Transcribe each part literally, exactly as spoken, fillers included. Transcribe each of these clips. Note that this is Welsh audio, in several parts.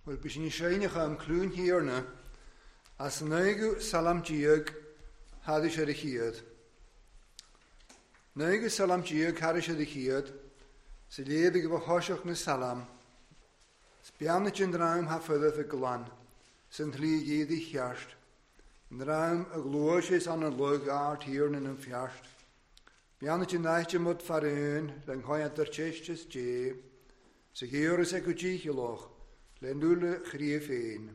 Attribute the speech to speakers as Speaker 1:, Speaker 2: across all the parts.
Speaker 1: Wel, bys ni siainach am clwn hierna, as neigu salam diag hadis ar y chiad. Neigu salam diag hadis ar y chiad, sy'n ledig efo hosioch na salam, sbianach yn draum ha ffyddeth y glan, sy'n tli gyd i chiast, yn draum y glwys an y lwg art hierna yn fiast. Bianach yn naich ymwyd farun, lang hoiad ar chestis je, sy'n gyr ys ag ydych i loch, len dwle chrief ein.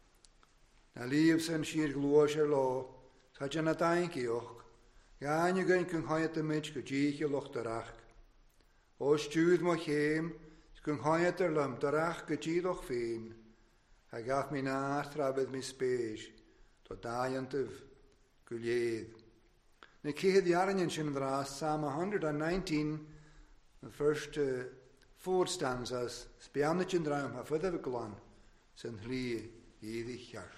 Speaker 1: Na lief sy'n sir glwys ar lo, sa'ch yn adain gioch, gan y gyn cynghoiad y myd gydych i loch darach. O stwyd mo chem, cynghoiad ar lym darach gydych och fein, a gaf mi na trafydd mi spes, do daiantyf gwyliedd. Na cehyd iaran yn sy'n dras, Psalm one nineteen, the first uh, four stanzas, sbianach yn draum ha fydd y glan, sy'n hli iddi chiart.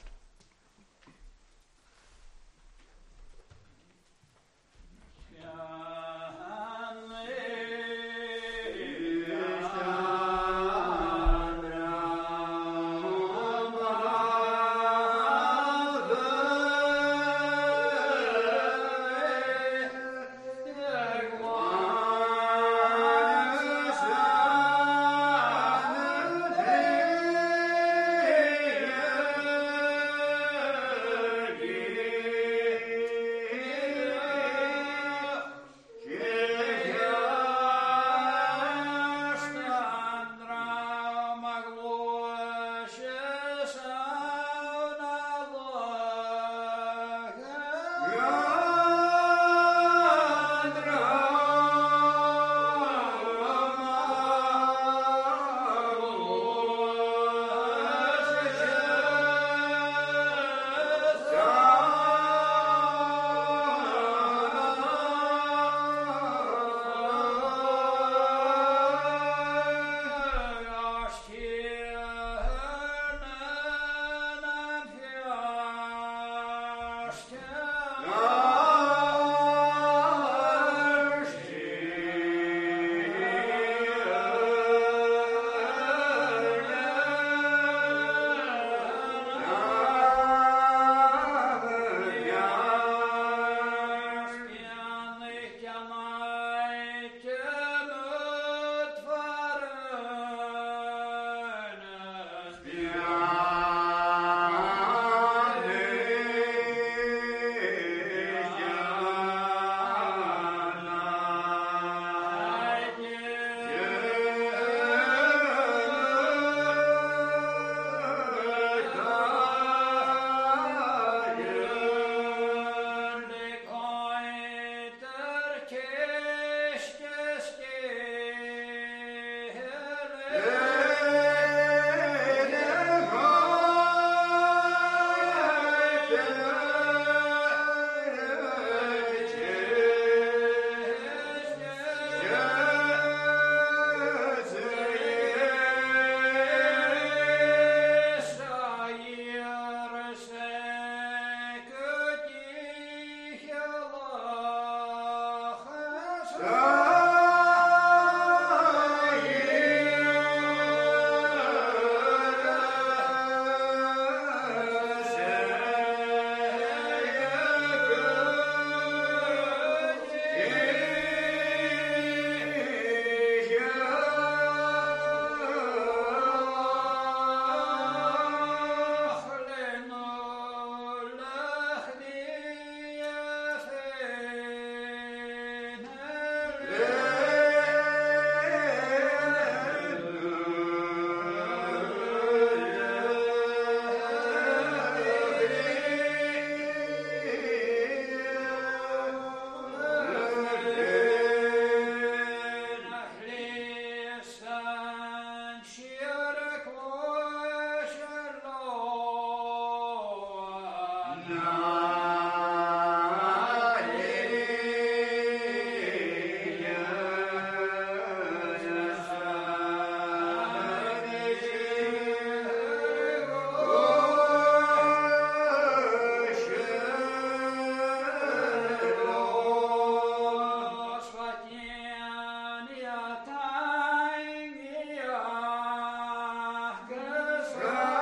Speaker 2: Yes.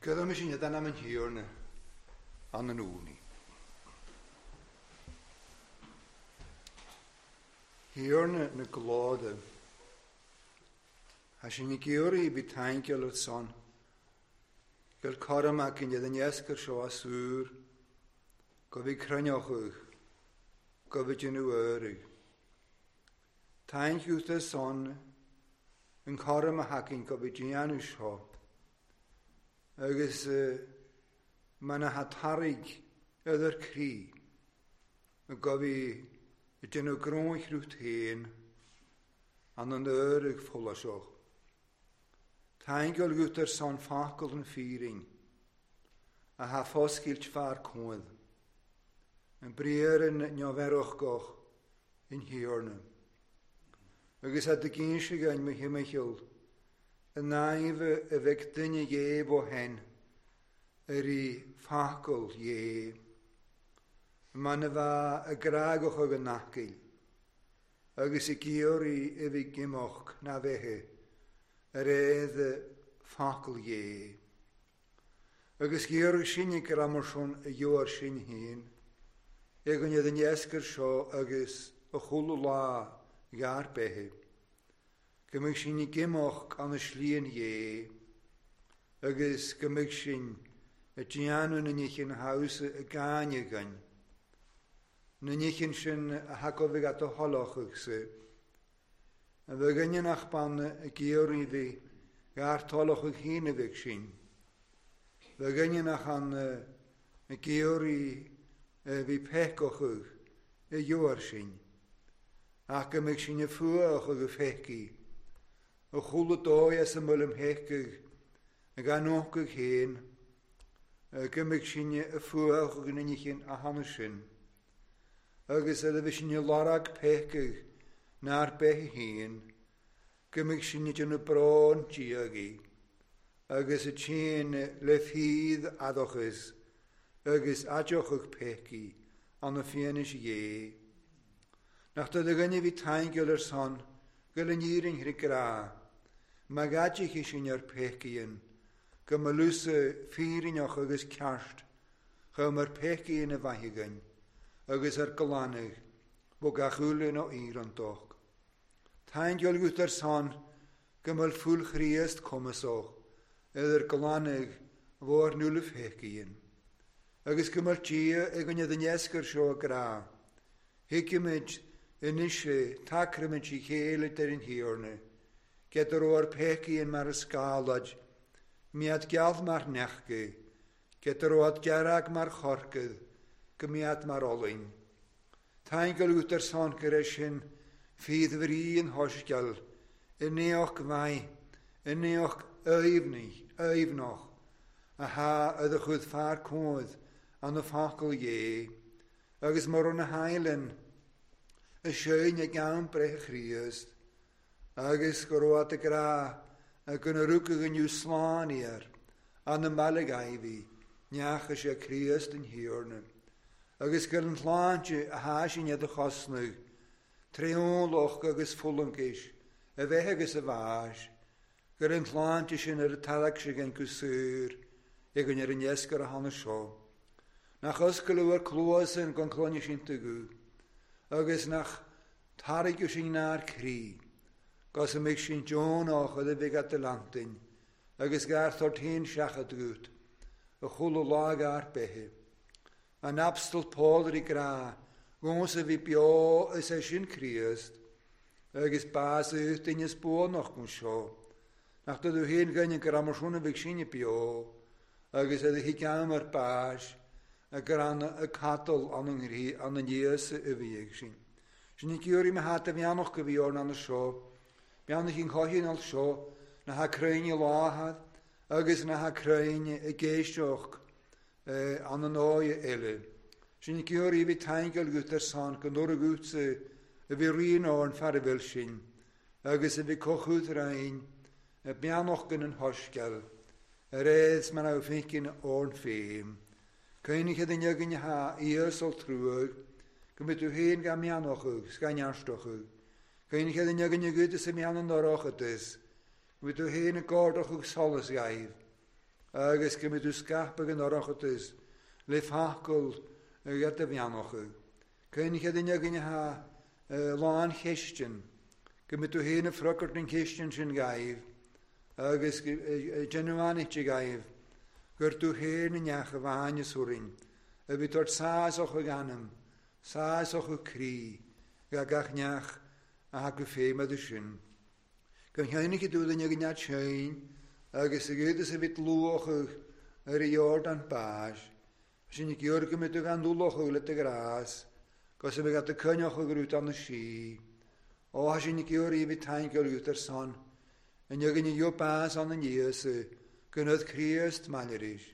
Speaker 1: Gyda mi sy'n ydyn am yn hir na an yn ŵni. Hir na na glóda. A sy'n i gyr i bydd ta'n gyl o'r son. Gyl coram ac yn ydyn iesgyr sio a sŵr. Gofi cryniochwch. Gofi dyn nhw yrig. Ta'n gwth y son. Yn coram a hacyn gofi dyn nhw sio. Agus mae'n hatarig ydy'r cri. Gofi dyn nhw grwch rwt hen. An yn yrig ffwl o sioch. Ta'n gyl gwth yr son ffacol yn ffyring. A ha ffosgilt ffa'r cwyd. Yn bryr yn nioferwch goch yn hirna. Agus at y gynsig yn my hymachil. Y naif y fegdyn y geb o hen. Yr i ffacol ie. Mae'n y fa y gragoch o gynacil. Agus y gyr i y fi gymoch na fehe. Yr edd y ffacol ie. Agus gyr y sy'n i gramor sôn y yw'r sy'n hyn. Eg yn ydyn iesgyr sio agus y chwlw la gar behe. Gymig sy'n i gymoch an y slien ie. Agus gymig sy'n y dianwn yn eich yn haws y gani gan. Yn eich yn sy'n y hagofig at y holoch ych sy. A fe gynny'n ach ban y gyr i fi gar toloch ych hyn y fig sy'n. Fe gynny'n ach an y gyr i fi pecoch ych y yw'r sy'n. Ac ymig sy'n y ffwach ych y fegi. Y chwlw doi as y mylym hegig y ganwch ych hyn. Gymig sy'n y ffwach ych yn eich yn a hannes sy'n. Agus ydy fi sy'n y lorag pegig na'r beth hyn, gymig sy'n ydyn nhw bron diagi, agus y tîn le ffydd adochus, agus adioch ych pegi, an y ffynys ie. Nach dod y gynnu fi ta'n gyl yr son, gyl yn irin hri gra, mae gadich eisiau ar pegi yn, gymalwys y ffyrin och agus carst, chym ar pegi yn y fahigan, agus ar glannig, bo gachwlyn o iron doch. Ta'n gyl gwth ar son, gymal ffwl chriast comasoch, ydy'r glannig fo ar nŵl y ffegin. Agus gymal tia ag yn ydyn iesgyr sio gra. Hygymyd yn eisiau tacrymyd i chael ydyr yn hirne. Gedr o'r pegin mar ysgalad, miad gialdd mar nechge. Gedr o'r gerag mar chorgydd, gymiad mar olyn. Ta'n gyl gwth ar son gyresyn, ffydd fri yn hosgol, yn neoch fai, yn neoch eifni, eifnoch, a ha ydych wrth ffa'r cwyd an y ffacol ie, agus mor o'n y hailen, y sy'n y gawn brech chriast, agus gorwad y gra, ac yn y rwg ag yn yw slan i'r, an y maleg aifi, niach ys y chriast yn hirna. Agus gyr yn llantio a hasin ydych osnog, treonloch agus ffwlwngis, y fe agus y fas, gyr yn llantio sy'n yr talag sy'n gan gwsur, ag yn yr yn iesgyr a hanes sio. Nach ysgol yw'r clwys yn gan clonio sy'n tygw, agus nach tarig yw sy'n na'r cri, gos ymig sy'n John och oedd y fig at y lantyn, agus gar thortyn siach a dgwt, y chwlw lag ar behe. An abstel Paul yr i gra, gwns y fi bio ys eisiau'n criast, agos bas y ydyn ys bod noch gwns sio. Nach dod yw hyn gynny'n gramor sŵn y fig sy'n y bio, agos ydy hi gam ar bas, a gran y cadol an yng nies y fig sy'n. Sy'n i gyr i me hat y fianoch gyfiorn an y sio, fianoch i'n cohi'n al sio, na ha creu'n i lahad, agos na ha creu'n y geisioch, Uh, an yn o'i ele. Sy'n i gyr i fi ta'n gyl gwt ar son, gynnwyr y gwt y fi rhan o'n ffarw fel sy'n, agos y fi cochwyd rhain, y bianoch gyn yn hosgel, yr edd ma'n awr ffeicyn o'n ffeim. Cynnig ydyn ygyn i ha i ysol trwyg, gymryd yw hen gan mianoch yw, sgan iastoch yw. Cynnig ydyn ygyn i gwyd ys y mian yn oroch ydys, gymryd yw hen y gordoch yw solis gaif. agus go mit úscapa gan orchatas le fachgol gat a bheanocha. Cynnig a dyna gynna ha láin cheistin, go mit tú héna frocart yn cheistin sy'n gaif, agus genuanich y gaif, gyr tú héna neach a fahan y swrin, a byd o'r saas o'ch o ganam, saas o'ch o cri, gagach neach a hag o ffeim a dysyn. Gan hynny chi dŵd yn ygyn at sy'n, agus y gyd ys y byd lwch yr i Jordan bas, sy'n i gyr gymryd o gan dwlwch o lyt y gras, gos y byd at y cynioch o grwt an y si, o sy'n i gyr i byd ta'n gyrwt yr son, yn ygyn i yw bas an y nias y gynnyd criast malerish,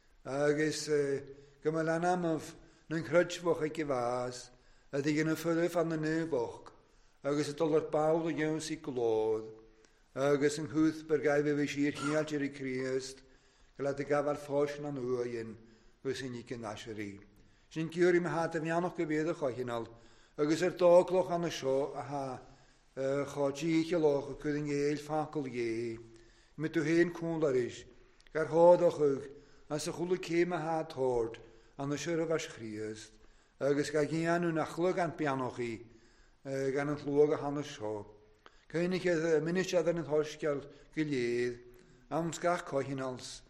Speaker 1: agus gymal anamaf na'n crydfwch ag i fas, a di gyn y ffyrdd an y nefwch, agus y dollar bawd o iawn sy'n glod, agus yn hwth byr gael fe fysi'r hialt i'r criast, gael y gafar ffos na'n hwyn, gos yn i gynnas yr i. Sy'n gyr i mahad y fianwch gyfedd y chohinol, agus yr dogloch an y sio, a ha, cho gych y loch, y cwyd yn eil ffacol ie, mit o hen cwndarish, gar hodoch ag, as y chwlw cym a ha tord, an y siwr o fas chriast, agus ga gian nhw'n achlwg an bianoch i, gan yn llwg a han y sio. Cynnig y minisiad yn y thosgial gilydd, am sgach cohinals,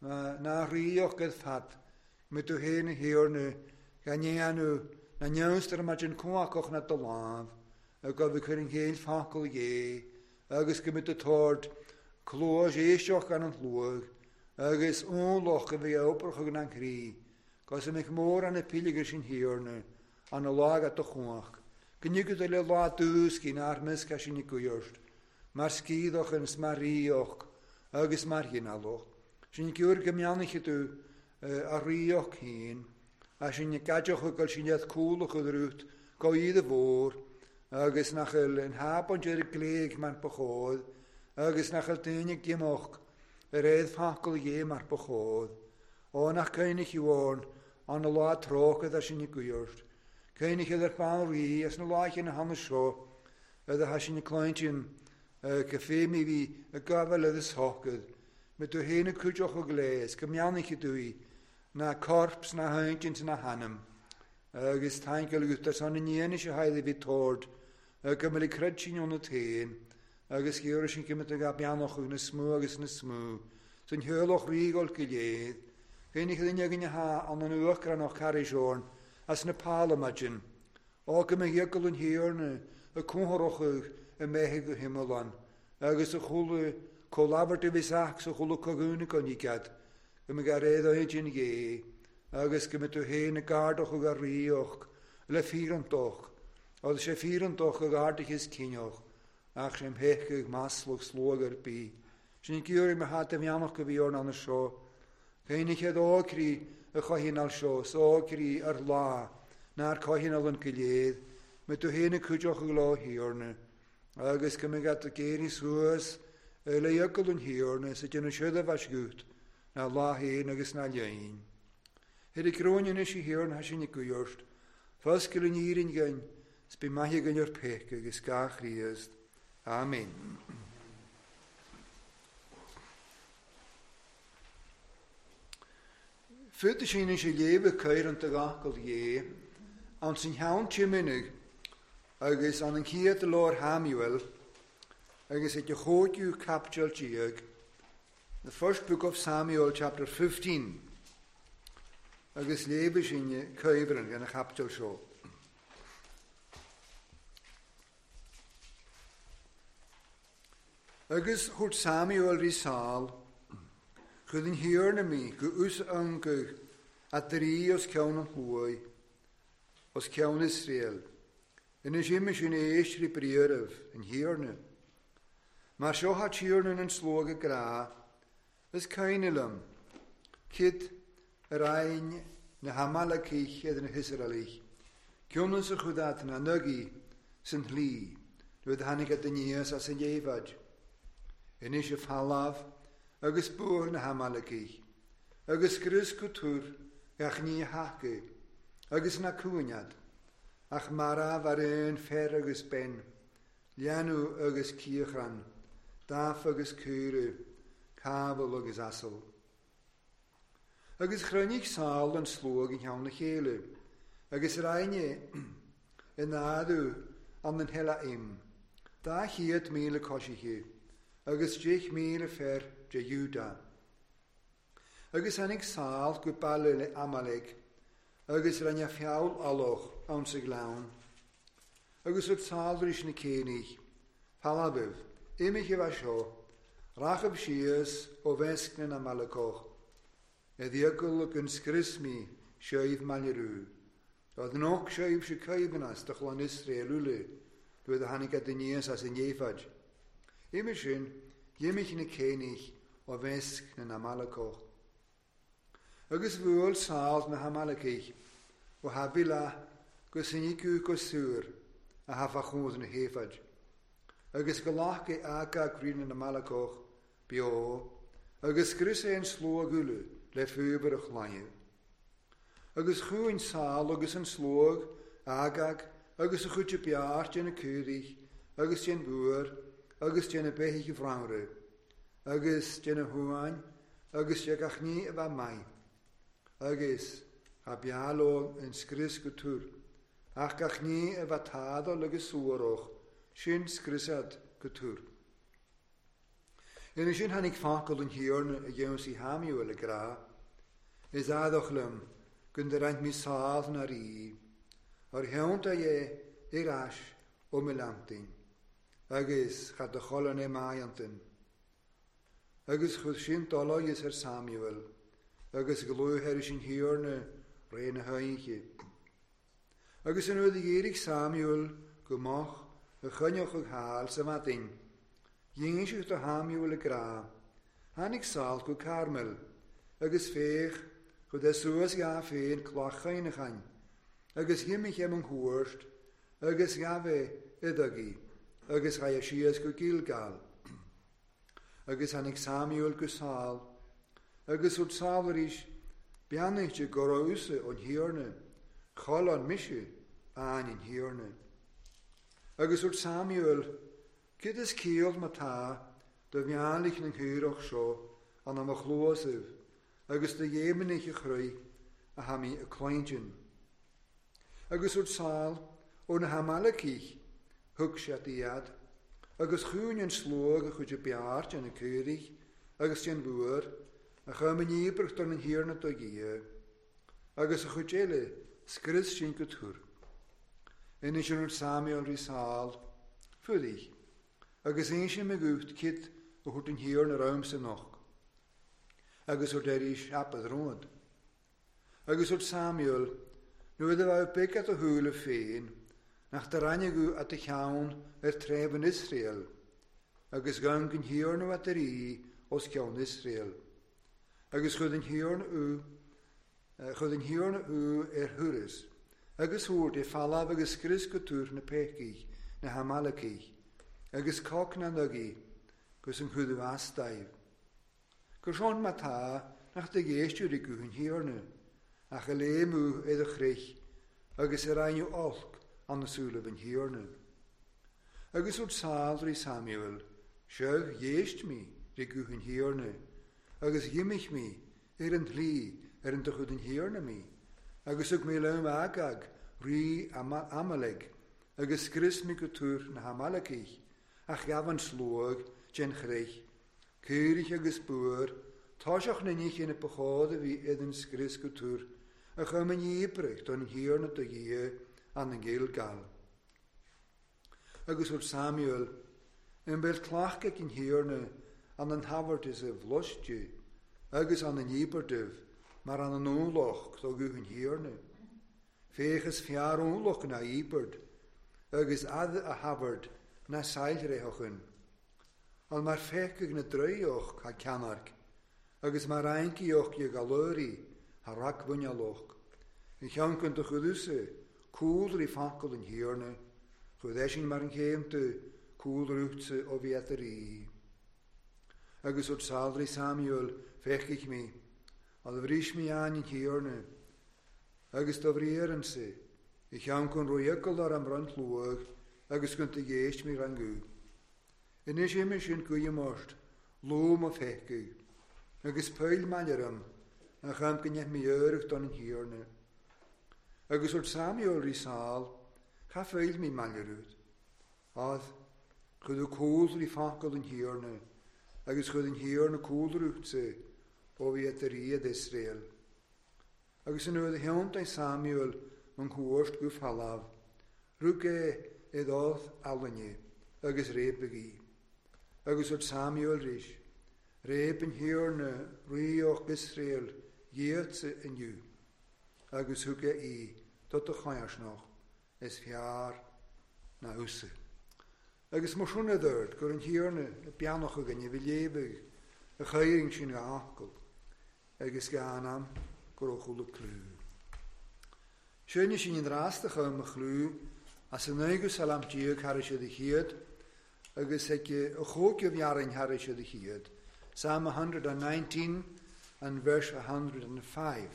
Speaker 1: na rioch gyda ffad, mit o hen y hirne, gan gian nhw, na niawster yma dyn cwach na dylaf, a gof y cyrring heil ffacol ie, agus gymryd y tord, clwys eisioch gan yn llwg, agus onloch y fi awbrach ag na'n cri, gos ym eich môr an y pilig sy'n hirne, an y lag at y chwach. Gynnig ydw le la dŵs gyn ar mysg a sy'n i gwyrst, mae'r sgyddoch yn smarioch, agus mae'r hynaloch. Sy'n i gwr gymniannych ydw a rioch hyn, a sy'n i gadioch o gael sy'n iaith cwlwch o ddrwt, go idd y fôr, agus nachel yn habon dyr y gleg ma'r bychodd, agus nachel dynig dimoch, yr edd ffacol ie ma'r bychodd, o nach cynnig i won, an y la troch ydw sy'n i gwyrst. Cynnig ydw'r bawn ri, as na laich yn y hanes sio, ydw ha sy'n y cloent yn gyffem i fi y gafel ydw sogydd, med o hen y cwydioch o gles, gymniannig ydw i, na corps na haint na hanam, agus ta'n gael yw'r son yn un eisiau hael i fi tord, gymryd i cryd sy'n o'n y ten, agus gyr sy'n gymryd y gabianoch yn y smw agus yn y smw, sy'n hyrloch rigol gilydd, cynnig ydw i'n ygyn ha an yn yw'ch gran o'ch cari sion, as na palamagin, o gymig ygol yn hir na y cwnhoroch y mehig y himmelan, agus y chwlw colabart y fisach sy chwlw cogwnig o'n igad, gymig ar eddo hyn ge, agus gymig o hen y gardoch o garrioch, le ffirantoch, oedd se ffirantoch o gardig ys cynioch, ach sy'n hechig maslwch slwag ar bi. Sy'n gyr i mi hat y fianwch gyfiorn an y sio, cynnig edd o cri y chohinal sio, so cri ar la, na'r cohinal yn gilydd, met o hen y cwydioch y glo hirne, agus gymig at y geri sŵas, le ygol yn hirne, sydd yn y sydd fas gwt, na la hen agus na lein. Hyd y grôn yn ys i hirne has yn y gwyrst, fas gyl yn irin gyn, sbi mahi gyn o'r pech agus gach riast. Amen. Fydd sy'n eisiau lewe cair yn dygachol ie, an sy'n hawn ti'n mynig, agus an yn hyd y Lord Hamuel, agus et y chod yw capdiol diag, the first book of Samuel, chapter fifteen, agus lewe sy'n caifryn gan y capdiol sio. Agus hwrt Samuel risal, chyd yn hir na mi, gwy us yngyg, a dri os cawn yn hwy, os cawn Israel. Yn y sim sy'n eisri brieraf, yn hir na. Mae sio ha tîr yn slog y gra, ys cain ilam, cyd yr ein na hamal a cych edrych yn Israelich. Cion yn sy'n chwydad na nygu sy'n hli, dwyd hannig at y nias a sy'n eifad. Yn eisiau falaf, agus bwr na hamal y cych, agus grys cwtwr gach ni hagu, agus na cwniad, ach maraf ar un fer agus ben, lianw agus ciachran, daf agus cwrw, cabel agus asol. Agus chrynig sal yn slwg yn iawn y chéile. Agus rhaine yn adw an yn hela im. Da hiad míle cosichi. Agus jich míle fer je Juda. Agus anig sal go balile Amalek. Agus rhaine fiawl aloch awn sig lawn. Agus wrth sal rys na cénig. Palabyf, imich yw asio, rachab sias o fesg na Amalekoch. Eddiagol ag yn sgrismi sioedd malirw. Roedd nog sioedd sy'n caibnas dychlan Israel ule, dwyd y hanig adynias as yn iefad. Imich sy'n, imich na cénig o fesg na Amalekoch. Agus fwyl sal na Amalekich, o habila gwsynigw gosŵr a hafachwyd na hefad. Agus galach ge aga green in Amalekoch bio, agus gris een slog ule, le fuberig lanje. Agus chuin sal, agus een slog, agag, agus een goedje piaart in een kurig, agus jen boer, agus jen een behige vrouwre, agus jen een huan, agus je gach nie eva mai. Agus habialo een skris getur, ach gach nie eva tado agus soeroch, sin sgrisad gytwr. Yn ysyn hannig ffacol yn hiorn y yw'n si hamiw y gra, is adoch lym, gynderaint mi sal na ri, o'r hiawnt a ie i'r as o milantin, agos chad y cholon e maiantyn. Agos chwyd sy'n dolo is ar Samuel, agos glwy her ysyn hiorn y rein y hainchi. Agos yn oedd i Erig Samuel gymach y chynioch o'ch hael sy'n madyn. Yngs yw'ch dy hamiwl y gra. Hannig sal gw Carmel. Agus fech, chwyd y sŵas ga ffein clochain y chan. Agus hymich em yn hwyrst. Agus gafe iddogi. Agus gai asias gw Gilgal. Agus hannig Samuel gw sal. Agus wrth sal yr is biannych y gorwse o'n hiorne. Cholon misio an yn hiorne. Agus wrth Samuel, cyd ys ciol ma ta, dy fianlich yn hyrwch sio, an am y chlwasif, agus dy iemenich y chrwy, a hami y cloentyn. Agus wrth sal, o'n Amalekich, hwg siat iad, agus chwn yn slwg a chwyd y biart yn y cyrig, agus yn bwyr, a chym yn ibrach don yn hir na dogia, agus a chwyd ele, sgrys sy'n gytwr. En is er Samuel risal, fyddig, agus een sy'n megwyd kid o hwt yn hir na raum sy'n noch. Agus o'r deris apad rwyd. Agus o'r Samuel, nu ydw au begat o hwyl y ffein, nach da rannigw at y llawn er tref yn Israel, agus gang yn hir na at yr i os llawn Israel. Agus chwyd yn hir na u, chwyd yn hir na u er hwrys. Agus hwrt e falaf agus gris gytwr na pechich, na Amalekich, agus coc na nygi, gos yn chwydw astaif. Gyrsion ma ta, nach dy geistwyr i gwyn hirne, ach y le mw edrych rech, agus yr ein yw olc an y sŵlaf yn hirne. Agus wrth sal ri Samuel, sio geist mi ri gwyn hirne, agus gymich mi er yn hli er yn dychwyd yn hirne mi. Agus ag mi lawn agag, ri Amalek, agus gris mi gytwr na Amalekich, ach gafan slwag, jen chrech, cyrig agus bwyr, tosioch na nich yn y bychod fi edyn sgris gytwr, ach am yn ibrach don hir na dogia an yn Gilgal. Agus wrth Samuel, yn bel clach ag yn hir na an yn hafart is y vlosdi, agus an yn iberdyf, maar aan een oorlog zou u een hierne. Veges vier oorlog na iberd, agus ad a havard na seilrehochen. Al maar fekig na druioch ha canark, agus maar einkioch je galori ha rakbunjaloch. En janken de gedusse, koelri fakkel een hierne, gedesin maar een geemte, koelruchtse of vieteri. Agus op Salri Samuel fekig me, al vries mi aan in hierne, agus da vrieren se, ich am kon roiekkel daar am rand loog, agus kunt de geest mi rangu. En is immers in goeie most, loom of hekku, agus peil maljerum, a chum gynnydd mi yrwch don yn hirna. Agus o'r Samuel risal, cha ffeil mi malierwyd. Oedd, chyd o cwld ri ffacol yn hirna, agus chyd yn hirna cwld rwyd se, o fi at yr iad Israel. Agus yn oedd y hiont ei Samuel, mewn cwrst gwf halaf, rwg e eddodd alwynnu, agus reb y gi. Agus o'r Samuel rys, reb yn hirna rwy o'ch Israel, iad se yn yw. Agus hwg e i, tot y chaias noch, es fiar na wse. Agus mor swn y ddyrd, gwr yn hirna, y bianoch ag yn y filebig, y chairing sy'n gaacol, agus ganam, gwr o'ch wl y clw. Sien is in raastach am chlú as yn eigus alam diog haris y hyd agus hek y chógiof iarin haris y hyd. Psalm one hundred nineteen and verse one hundred five.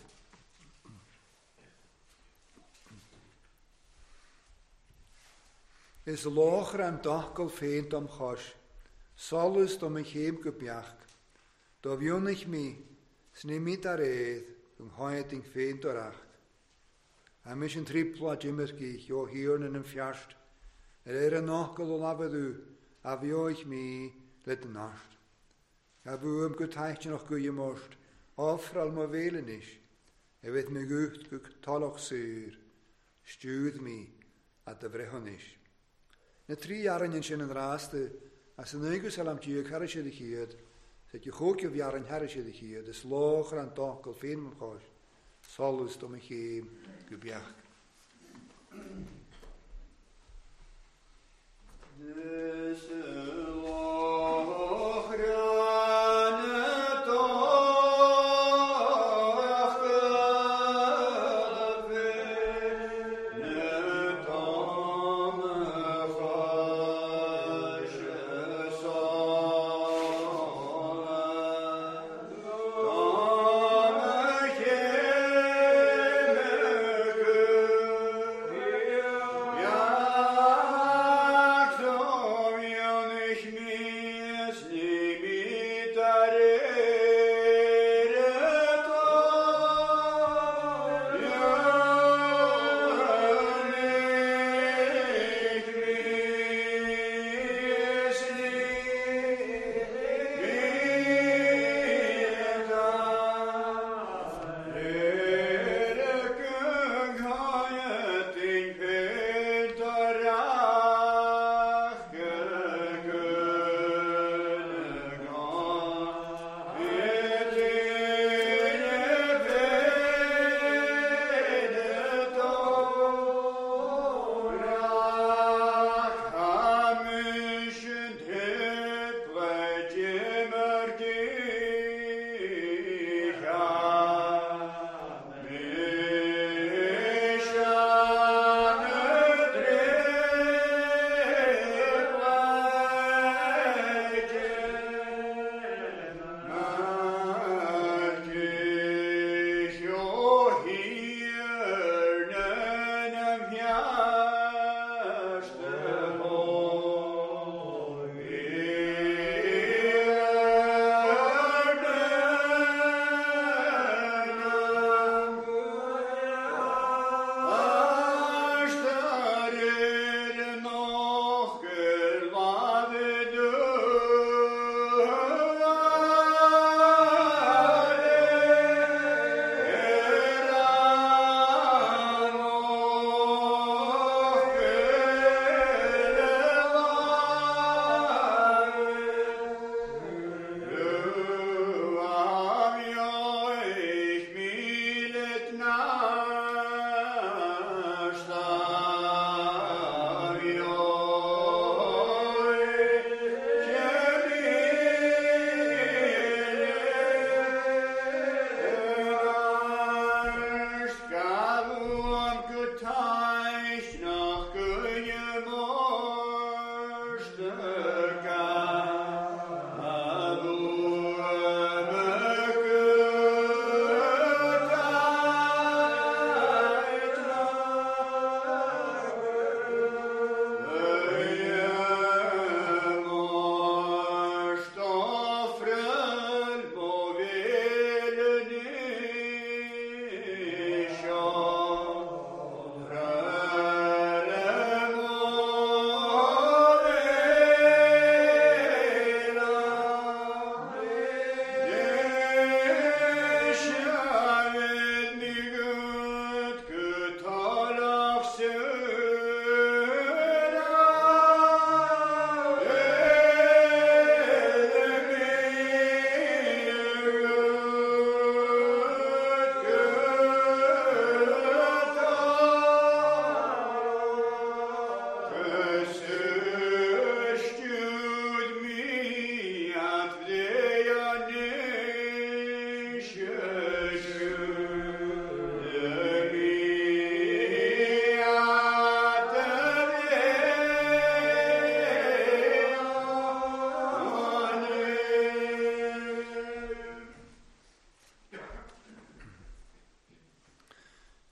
Speaker 1: Is locher am dachgol feint am chos, solus dom ich heim gebiach, do wionig mi, snimit ar eid, gong hoeting feint oracht. A mis yn triplo a jimmer gich, o hirn yn ymfiast, er er yn ochgol o lafadw, a fio ich mi let yn nast. A fwym gwtaich noch gwy ymorst, offral mo velen is, e vet me gucht gwyg taloch syr, stjúð mi a dy frehon is. Na tri jaren yn sy'n yn raste, as yn eigus alam diog haris ydy hyd, sef y chwgiof jaren haris ydy hyd, ys loch ran dochgol ffyn mwyn chos, solus dom ich heim gebiach.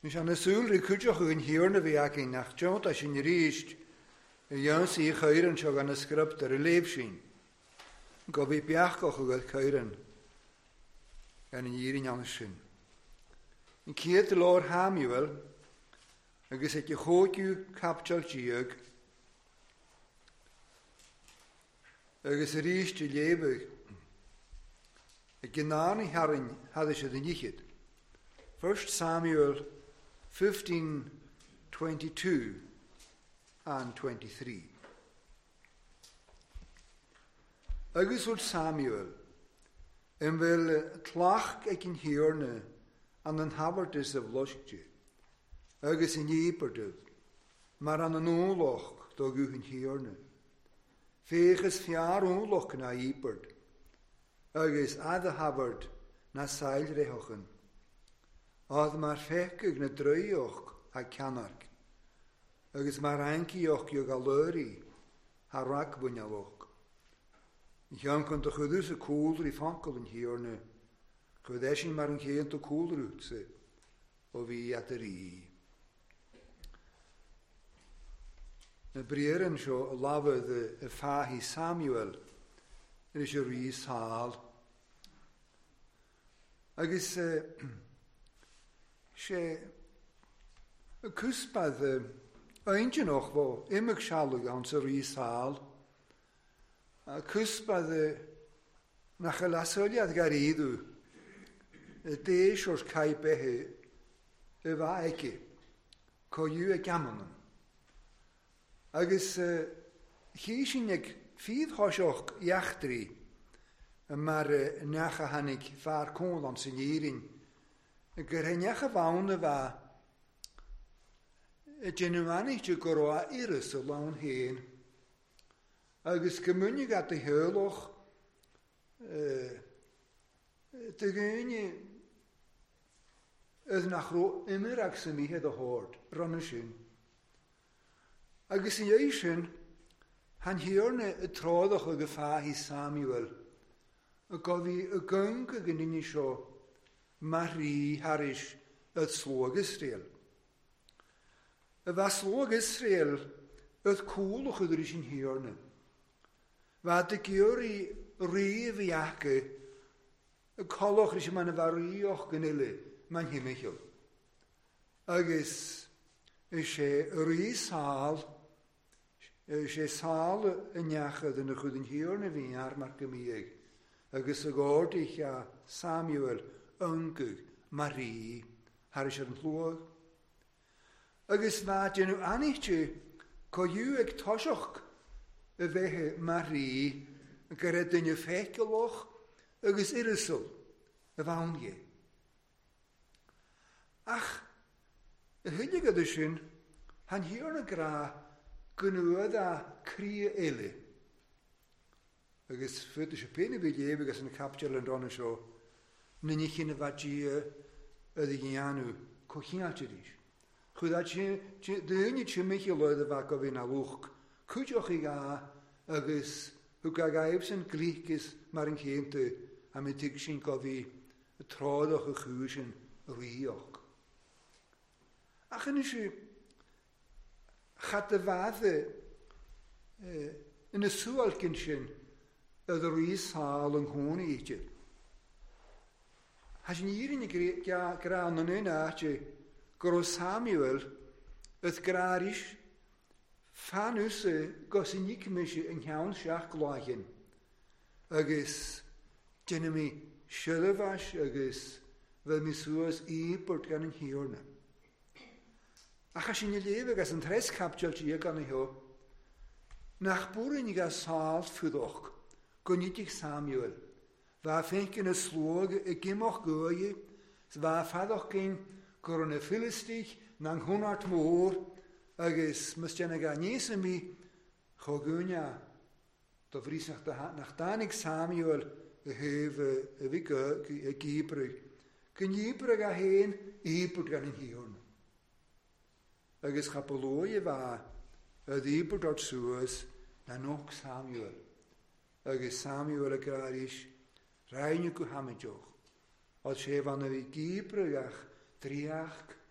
Speaker 1: Is an y sŵl rhi cwtioch yn hir na fi ac ein nach jont as yn rhysg y yw'n si chayran sio gan ysgrypt ar y lef sy'n. Go fi biach goch o gael chayran gan yn irin an ysyn. Yn cyd y lor Hamuel agos eich chodiw captiol diog agos yr rhysg y lefyg y gynan i harin hadys ydyn ichyd. First Samuel fifteen, twenty-two and twenty-three. Agus wrth Samuel, yn fel tlach ag yn hiorna an yn habardus y vlosgje, agus yn iberdydd, mar an yn ôloch dog yw yn hiorna. Feches fiar ôloch na iberd, agus ad y habard na sail rehochen. Oedd mae'r ffecig na dreuoch a canarg, agus mae'r ankioch yw galeri a ragbwynaloch. Ian kon de chudus y cwlr i fancol yn hiorna, chwyddesin mar yn chent o cwlr wtse, o fi at yr i. Na brieren sio y lafydd y ffahi Samuel, yr eisiau rhi sal. Agus se y cwsbad ein och fo imig sialwg an sy'n rhi sal. A cwsbad na chylasoliad gar idw y deis o'r cael behe y fa ege co yw e gammon. Agus chi sy'n eg ffydd hosioch iachdri mae'r nach a hannig far cwn an sy'n irin gyrheniach a fawn y fa y genuanig dy goroa iris o lawn hen agus gymwynig at y hyloch dy gynnu ydd nach ro ymyr ag sy'n mi hedd o hord ron y sy'n agus yn eisiau han hiorna y troddach o gyffahi Samuel y gofi y gyng ag yn unig sio Mari harish het slog Israel. Y fa slog Israel het coolach ydr is in hiorne. Fa dy gyr i rif i ace y colwch is man y farioch gynile man himichol. Agus eisiau rhi sal eisiau sal yn iachad yn y chwyd yn hiorne fi ar mar gymig. Agus y god eich a Samuel yngig Marie har is er een llwag. Agus fa dyn nhw anich co yw ag tosioch y fehe Marie gyda dyn nhw ffeicoloch agus irysol y fawn ie. Ach, y hynny gyda sy'n han hi'r na gra gynwyd a cri ele. Agus ffyd ysio pen i fi lef agus yn y capdiol yn don y sio Nyn ich yn y fadia ydy gianw cochiadris. Chwydda dyn i ti mich i loedd y fag o fi'n alwch. Cwydioch i ga agos hwg ag aib sy'n glicus mar yn cynta am y dig sy'n gofi y troddwch y chwys yn rioch. Ach yn ysio chad y fadda yn y sŵal gyn sy'n ydy rhys sal yng nghwn i eich. Has yn irin i gra yn yn at gro Samuel ydd graris fan ys gos yn ich mysio yn iawn siach glagin agos dyn mi siolafas agos fel mi sŵas i bod gan yn hiorna. Ach as yn i lef agos yn tres capdiol ti gan y hio nach bwryn i gael sal ffwddoch gwynidig Samuel Fa fenk yn y slwg y gymoch gwy, fa ffadoch gyn gwrn y Philistig na'n hwnart môr, agos mystyn ag anis yn mi, cho gwynia, do frys nach danig Samuel y hef y fi y gybrig, gyn gybrig a hen ibrig gan yn hiwn. Agos chapoloi y fa, y ddibrig o'r sŵas na noch Samuel, agos Samuel y grarish, Rhaen yw gwhamidioch. Oedd sef anna fi gybrygach driach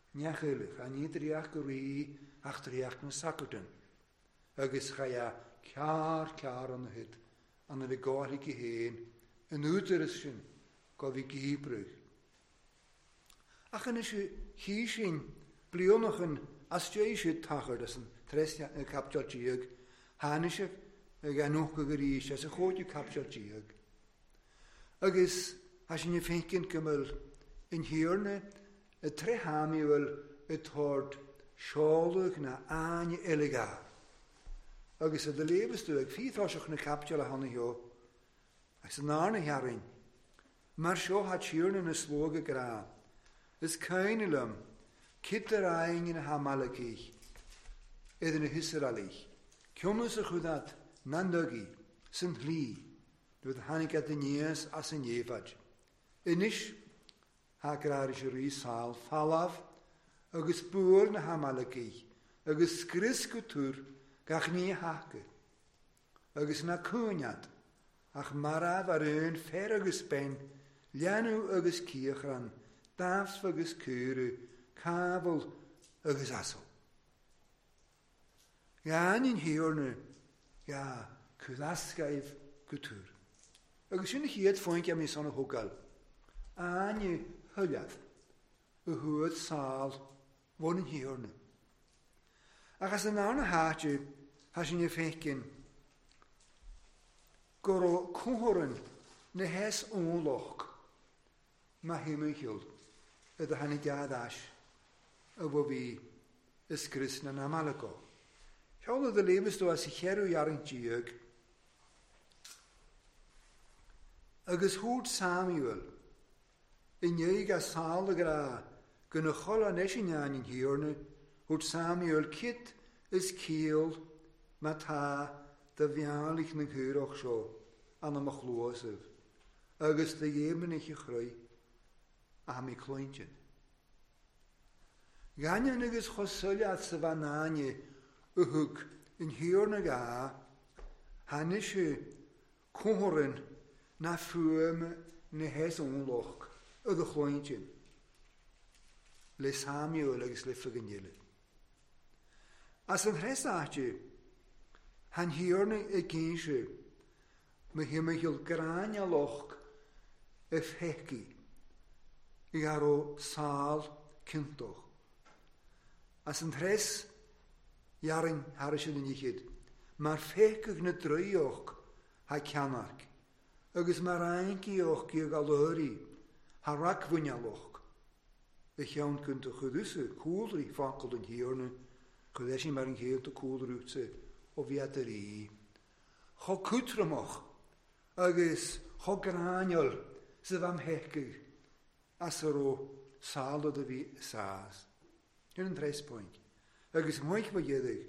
Speaker 1: Neachilach, a ní driach go rí ach driach na sacrdan. Agus chaya cear cear an hyd, an y gári gi hen, yn úter is sin, go vi gibrug. Ach yn ysio hi sin, blionach yn asgeisio tachar, as yn tres y captio diag, han ysio y ganwch gygeris, as y chod y captio diag. Agus, as yn y ffeinkin gymyl, yn hirne, y tre hami wel y tord siolwg na anya elega. Agus y dylefysdwg, ffydd osach na captio la honna hio, as yn arna hiarin, mar sio hat hirne na slog y gra, ys cainilum, kit yr aing yn hamalagich, edrych y hysyralich, cymys y chwydad nandogi, sy'n hli, dwi'n hannig at y nies as yn iefad. Ynys, ha graris yr i sal, falaf, agos bwr na hamalagich, agos sgris gwtwr, gach ni hake, agos na cwniad, ach maraf ar un fer agos ben, lianw agos ciachran, dafs agos cwrw, kabel agus asol. Gan in hiorne, ja, kulasgaif gutur. Agus yn hied fwynt am i son o hogal. Anye hyliad, y hwyd sal, fwn yn hiorne. Ac as yn arna hatje, has yn y ffeicin, goro cwhoryn, ne hes onloch, ma hym yn hild, ydy hann i gad as, y bo fi ysgrys na namalago. Siawl oedd y lebys do as i cherw iaring diog. Agus hwyd Samuel, yn ieig a sal y gra, gynnwchol a nes yn iawn yn hiorne, hwyd Samuel kit ys ciel ma ta dy fialich na cwroch sio, an am achlwasif. Agus dy iemen eich i chrwy, a ham i cloentyn. Ganyan agus chosyliad sa fananye y hwg yn hiwr na ga, hanes y cwhoryn na ffwym na hes onloch ydy chloentyn. Le Samuel agus le ffygynilu. As yn hres atje, han hiwr na y gynsio, mae hymachil gran a loch y ffegi i aro sal cyntoch. As yn hres iaring harisyn yn ichyd, mae'r ffegwg na drwyog ha cianarc, agos mae'r aingi och gyg alwri, ha racfwynialoch. Y chiawn gyntaf chwydwysy, cwlri ffacol yn hiwrna, chwyddesin mae'r ynghyl dy cwlr wtse o fiad yr i. Cho cwtramoch, agos cho graniol, sydd am hegwg, as yr o salod y fi sas. Yn yn tres pwynt. Agus mwych fo ieddig.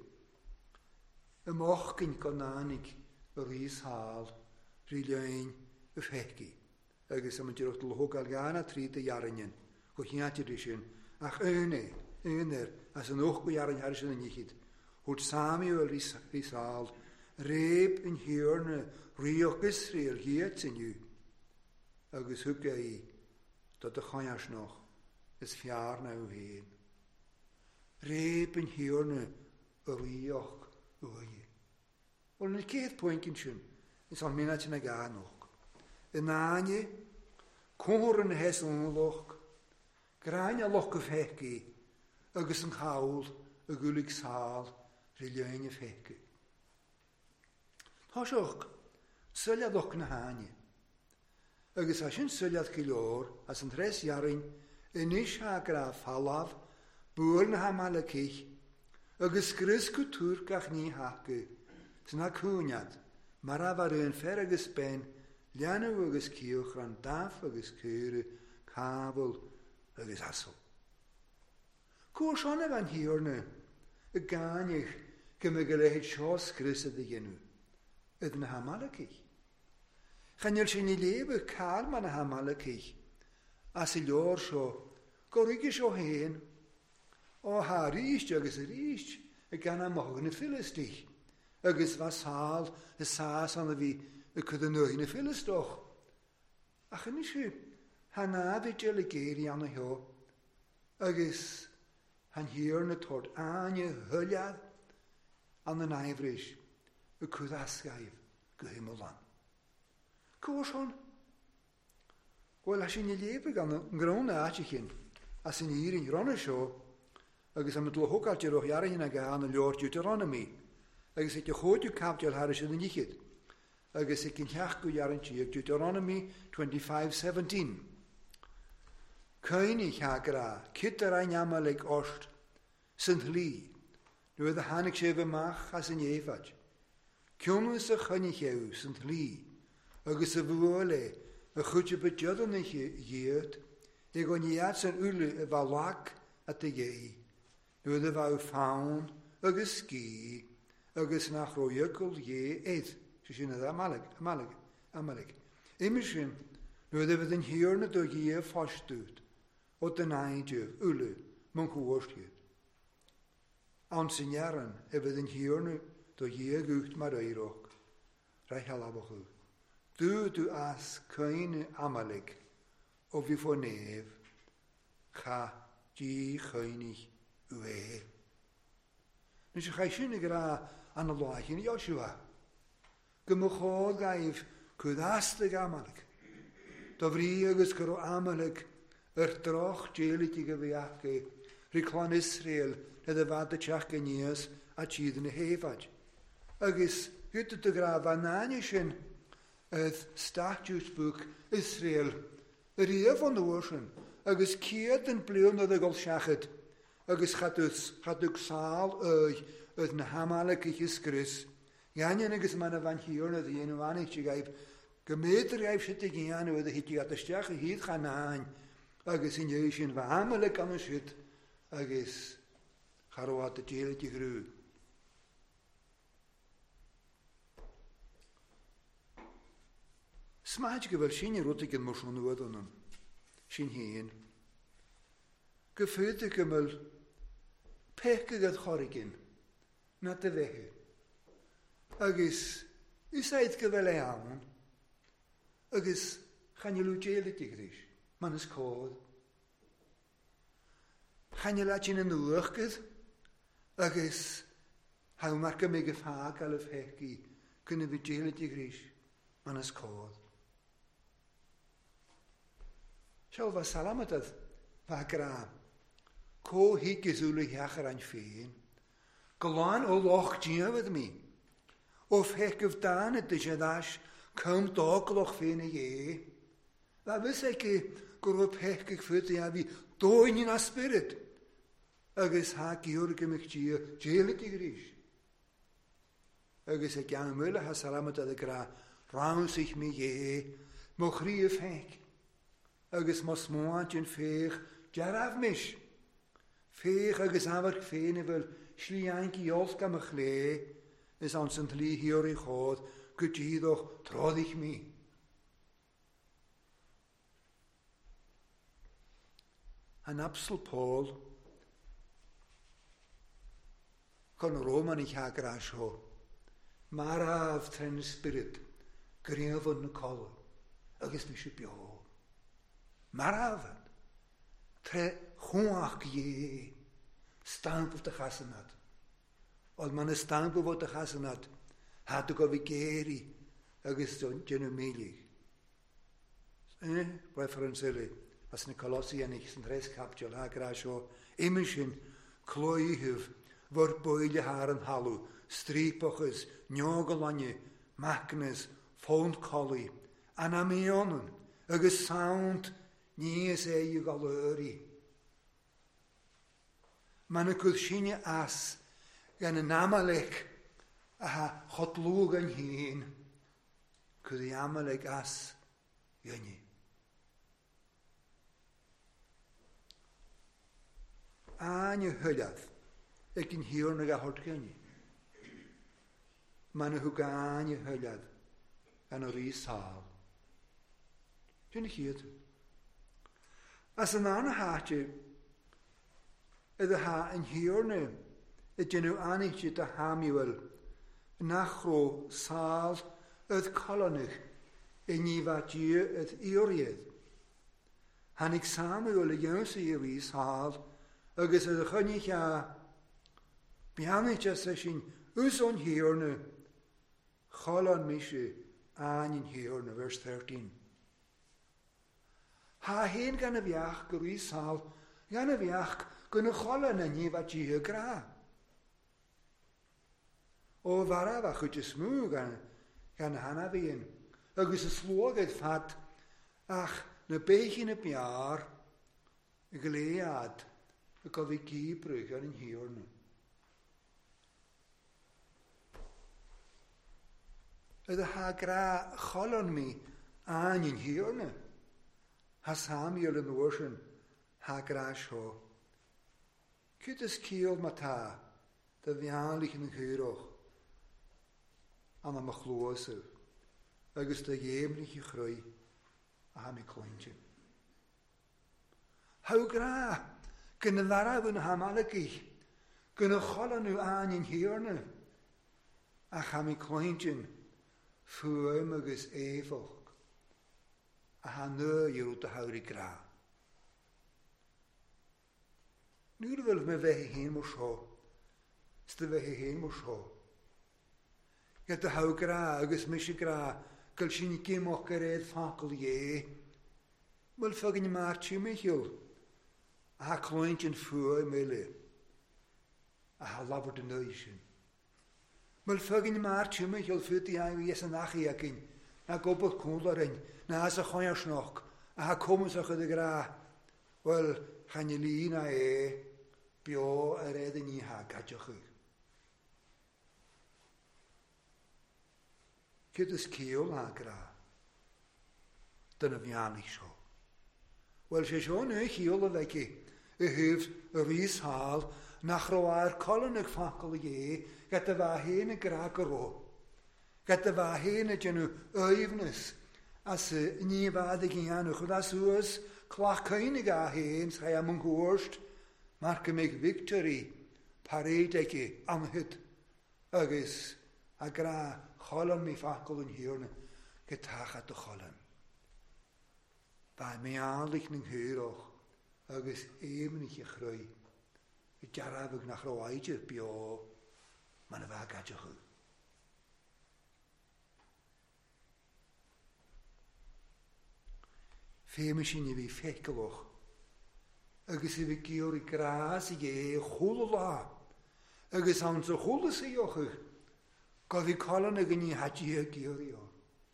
Speaker 1: Y mochgyn gonanig y rhys hal, rhywlein y ffegi. Agus am yn dyrwch lwg al gan a trid y iarinyn. Go hiat i rysyn. Ach yne, yner, as yn o'ch go iarin harisyn yn ichyd. Hwyd Samuel rhys hal, reb yn hiwrna, rhywch Israel hiat yn yw. Agus hwga i, dod y choias noch, ys fiar na yw hen. Reb yn hiwrna y rioch wy. Wel, yn y cedd pwynt yn sy'n, ys o'n mynd at yna ganwch. Yn anye, cwr yn hes onloch, grain a loch y ffegi, agos yn chawl y gwlyg sal, riliain y ffegi. Thosioch, syliad och na hanye. Agos as yn syliad gilor, as yn tres iarin, yn is ha graf halaf, bwr na hamalakich, agos grys gwtwr gach ni hake, sy'n ha cwniad, maraf ar un fer agos ben, lianw agos ciwch ran daf agos cwyr, cabl agos asol. Cwr sion efo'n hiwrna, y ganich gymygalehed sios grys ydy genw, ydy na hamalakich. Chanel sy'n i lef y cael ma na hamalakich, as y lor sio, gorygis o hen, o ha rist agus y rist, y gan am ohog yn y Philistich, agus fa sal y sas an y fi y cydynwch yn y Philistoch. Ach yn eisiau, hana fi gel y geiri an y hio, agus han hier na tord anje hyliad an yn aifrys y cwddasgaif gyhymlan. Cwrs hwn? Wel, as i'n ei lebeg an y nghrwn a atchyn, as i'n i'r i'n gron y sio, agos am y dlwchog at yr o'ch iar hyn ag an y lior Deuteronomy, agos eich chod yw capdiol haris yn y nichyd, agos eich cynchach gwy ar yn tiag Deuteronomy twenty-five seventeen. Cyn eich agra, cyt yr ein amaleg ost, sy'n hli, nhw oedd y hannig sef ymach as yn eifad. Cynwys y chynnych ew sy'n hli, agos y fwole, y chwtio bydiodd yn eich iad, ag o'n iad sy'n ulu y falag at y gei. Nhw oedd y faw ffawn, agos sgi, agos nach roiogol ie eid. Sy'n sy'n amaleg, amaleg, amaleg. Imysyn, nhw oedd y fydd yn hir na do ie ffostwyd, o dyn aidiof, ulu, mewn chwostgyd. Awn sy'n iaran, y fydd yn hir na do ie gwcht mar eiroch, rai halabach yw. Du du as cyn amaleg, o fi fo nef, cha di chynig yw Nes i chai sy'n y gra an y loach yn Joshua. Gymwchod gaif cwddastig amaleg. Do fri agos gyro amaleg yr droch jelit i gyfiachu riclon Israel na dy fad y tiach gynias a tîd yn y hefad. Agos hyd y gra fan nani sy'n ydd statutes book Israel yr ef o'n ddwysyn agos ciad yn bliwn oedd y gol siachyd agos chadwg sal o'i ydd na hamaleg i'ch ysgrys. Gan yn agos ma'n fan hir na ddyn nhw anig ti gaib gymryd yr iaif sydd i gian oedd y hyd i adastiach y hyd chanain agos yn ieis yn fa hamaleg am y sydd agos charwad y jelit i grw. Smaid gyfer sy'n i rwtig yn mwysyn nhw oedd hwnnw. Sy'n hyn. Gyffyd y gymyl pech gyda'r chorigyn na dy fehu. Agos isaid gyfer le iawn. Agos chan i lw jelit i grys. Man ys codd. Chan i lad yn ynwch gydd. Agos haw mar gymig y ffag al y ffegi cyn y fi jelit i grys. Man ys codd. Siaw fa salamadydd fa gra. Co hi gyzwle hiach ar ein ffein. Glan o loch dia fydd mi. O ffeg yf dan y dysgyddas cym dogloch ffein y ie. Fa fys eich gwrw pech gyg ffyd i a fi doin yn asbyryd. Agos ha gyr gymig dia jelit i grys. Agos eich gan ymwyl ha salamadydd y gra. Rawn sich mi ie. Moch ri y ffeg. Agos mos mwant yn ffeich jaraf mis. Ffeich agos afar ffein y fel sli ein giolch gam ych le is ans yn tli hir i chod gydiddoch troddich mi. An absel Paul con Roman ich hagras ho maraf tren spirit gref yn y col agos mi sy'n bio. Marafan, tre chwach ie, stamp of de chasenat. Oedd man y stamp of de chasenat, had go fi geri, agos dyn nhw milig. Eh, reference ili, as na Colossi anig sy'n res capdiol ha grasio, imysyn, cloi hyf, fod bwyl har yn halw, stripochys, niogolanie, macnes, ffond coli, anamionyn, agos sound, Nies e yw galwri. Ma'n y gwrsynia as gan y namalek a ha chotlwg yn hun. Cwyd i amalek as yni. A'n y hyllad ag yn hir na gahort gynni. Ma'n y hwgan y hyllad gan o'r i sal. Dwi'n y hyd. As yn anna hati, ydw ha yn hir na, ydyn nhw anig yd a Hamuel, nachro sal yd colonich, e ni fa dio yd ioriedd. Hanig Samuel y ywns i yw i sal, agus a chynnych a bianich as sin us on hiorne chalon mishe an in hiorne, verse thirteen. Ha hen gan y fiach gyrwy sal, gan y fiach gan y chalon a ni fa gi y gra. O fara fa chwyd y smw gan, gan hana fi'n, agus y slwag edd ffad, ach na bech yn y biar, y gleiad, y gof i gybrig ar yn hiorne. Ydy ha gra cholon mi an yn hiorne. Ha Samuel yn orsyn ha gra sio. Cyd ys ciol ma ta, dy fianlich yn hyrwch. Am am y chlwysw. Agus dy iemlich i chrwy a ham i cloentyn. Hau gra, gyn y ddaraf yn hamalagich, gyn y cholon nhw an yn hiorne. A ham i cloentyn. Fwym agus efoch, a hanna i rwyd y hawr i gra. Nŵr fel me fehe hen mor sio, ysda fehe hen mor sio. Gyda hawr gra agus mis i gra, gyl sy'n i gymoch gyred ffacl ie, wel ffagin i marchi michil, a ha cloent yn fwym ele, a ha lafod yn oesyn. Wel ffagin i marchi michil ffyd i ai wies yn achi ac un, na gobl cwndlar un, na as a choiar snoch, a ha comys o'ch ydy gra. Wel, chan i lun a e, bio yr edrych ni ha gadioch yw. Cyd ys ciol ha gra. Dyna fianlich sio. Wel, se sio neu ciol o fegi, y hyf y rhys hal, nach roa'r colon ag ffacol i e, gyda fa hen y graag o ro. Gyda fa hen y genw oefnus, as ni fad ag ian o'ch as ws, clach cain ag a hen, sgai am yn gwrst, marc ymig victory, pared ag e, amhyd, agos, a gra cholon mi ffacol yn hirn, gytach at y cholon. Fa mi anlich nyng hyroch, agos eimnich i chrwy, y jaraf ag nach roaidir bio, man y fa gadioch yw. Fem ysyn i fi ffegelwch, agos i fi gyr i gras i e chwlwa, agos awns o chwlwys i o'ch yw, gof i colon ag yn i hadji y gyr i o.